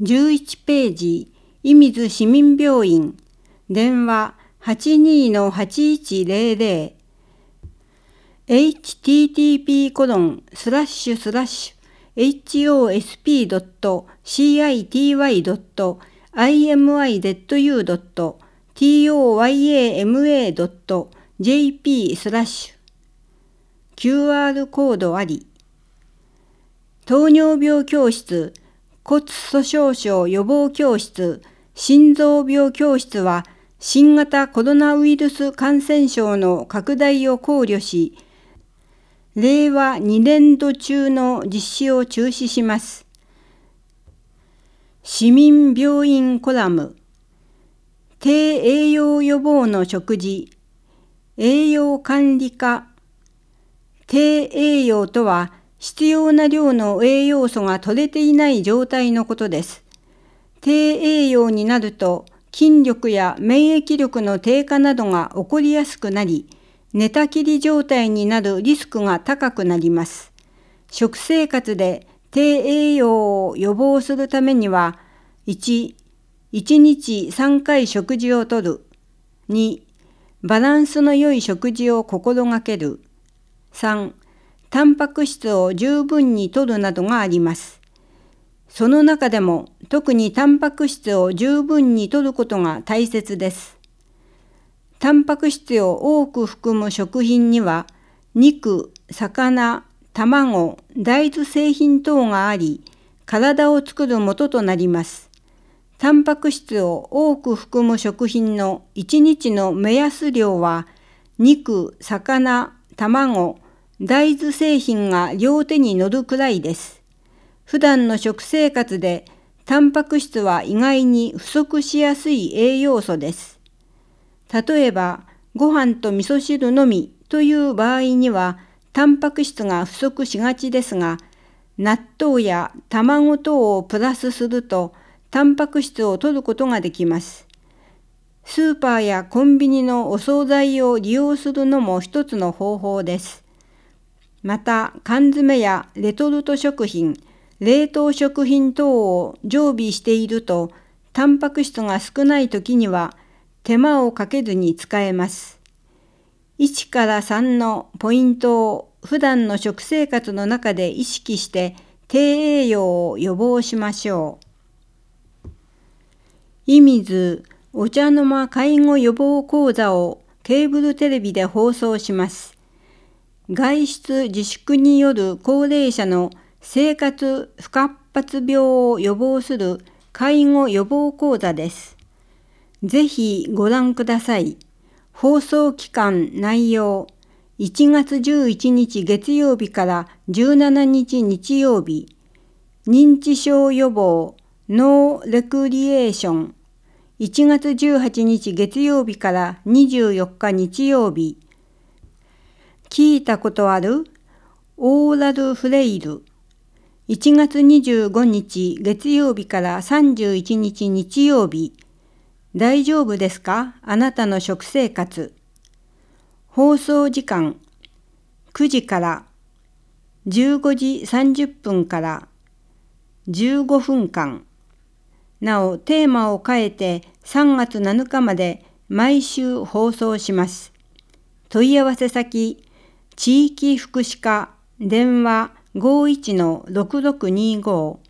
11ページ、射水市民病院、電話82-8100、http://hosp.city.toyama.jp/ QR コードあり。糖尿病教室、骨粗鬆症予防教室、心臓病教室は新型コロナウイルス感染症の拡大を考慮し、令和2年度中の実施を中止します。市民病院コラム、低栄養予防の食事、栄養管理課。低栄養とは必要な量の栄養素が取れていない状態のことです。低栄養になると筋力や免疫力の低下などが起こりやすくなり、寝たきり状態になるリスクが高くなります。食生活で低栄養を予防するためには、1、1日3回食事をとる。2、バランスの良い食事を心がける。3、タンパク質を十分に摂るなどがあります。その中でも特にタンパク質を十分に摂ることが大切です。タンパク質を多く含む食品には肉、魚、卵、大豆製品等があり、体を作る元となります。タンパク質を多く含む食品の1日の目安量は肉、魚、卵、大豆製品が両手に乗るくらいです。普段の食生活でタンパク質は意外に不足しやすい栄養素です。例えば、ご飯と味噌汁のみという場合にはタンパク質が不足しがちですが、納豆や卵等をプラスするとタンパク質を摂ることができます。スーパーやコンビニのお惣菜を利用するのも一つの方法です。また、缶詰やレトルト食品、冷凍食品等を常備していると、タンパク質が少ないときには手間をかけずに使えます。1から3のポイントを普段の食生活の中で意識して低栄養を予防しましょう。射水お茶の間介護予防講座をケーブルテレビで放送します。外出自粛による高齢者の生活不活発病を予防する介護予防講座です。ぜひご覧ください。放送期間内容、1月11日月曜日から17日日曜日、認知症予防、ノーレクリエーション、1月18日月曜日から24日日曜日、聞いたことある？オーラルフレイル。1月25日月曜日から31日日曜日。大丈夫ですか？あなたの食生活。放送時間9時から15時30分から15分間。なお、テーマを変えて3月7日まで毎週放送します。問い合わせ先、地域福祉課、電話 51-6625